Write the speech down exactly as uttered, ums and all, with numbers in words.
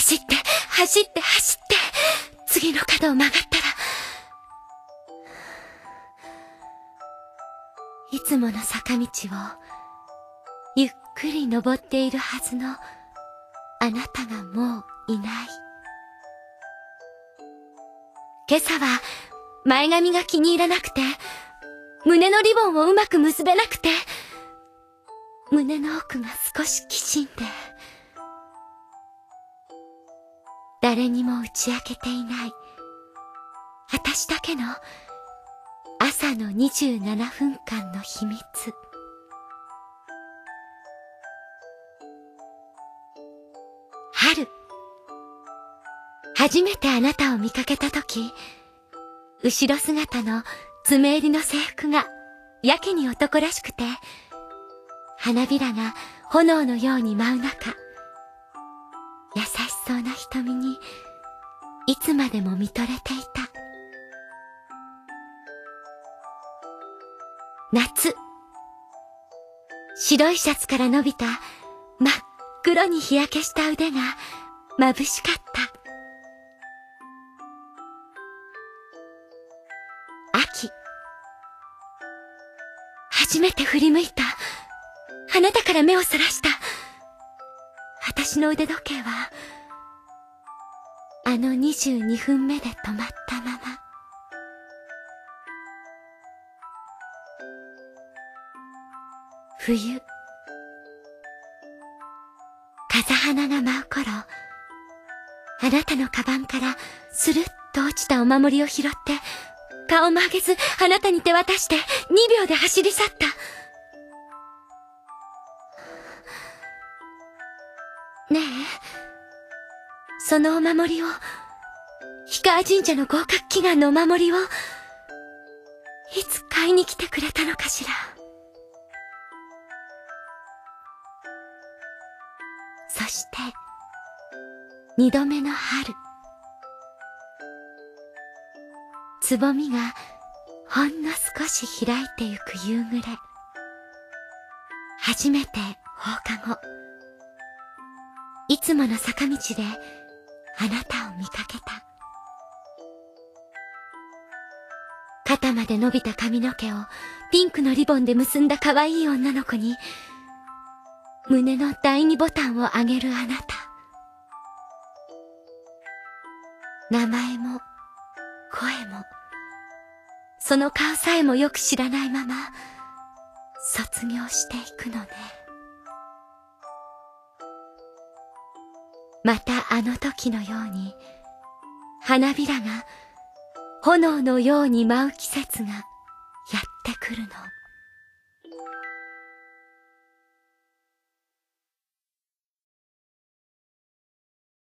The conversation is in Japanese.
走って、走って、走って、次の角を曲がったら、いつもの坂道を、ゆっくり登っているはずの、あなたがもういない。今朝は、前髪が気に入らなくて、胸のリボンをうまく結べなくて、胸の奥が少しきしんで、誰にも打ち明けていない、私だけの朝のにじゅうななふんかんの秘密。春、初めてあなたを見かけたとき、後ろ姿の爪襟の制服がやけに男らしくて、花びらが炎のように舞う中、優しそうな瞳にいつまでも見とれていた。夏、白いシャツから伸びた真っ黒に日焼けした腕が眩しかった。秋、初めて振り向いた。あなたから目をそらした。私の腕時計は、あのにじゅうにふんめで止まったまま。冬、風花が舞う頃、あなたのカバンからスルッと落ちたお守りを拾って、顔も上げずあなたに手渡してにびょうで走り去った。ねえ、そのお守りを、氷川神社の合格祈願のお守りを、いつ買いに来てくれたのかしら。そして、二度目の春。つぼみがほんの少し開いてゆく夕暮れ。初めて放課後、いつもの坂道であなたを見かけた。肩まで伸びた髪の毛をピンクのリボンで結んだ可愛い女の子に、胸の第二ボタンを上げるあなた。名前も声も、その顔さえもよく知らないまま卒業していくのね。またあの時のように、花びらが炎のように舞う季節がやってくるの。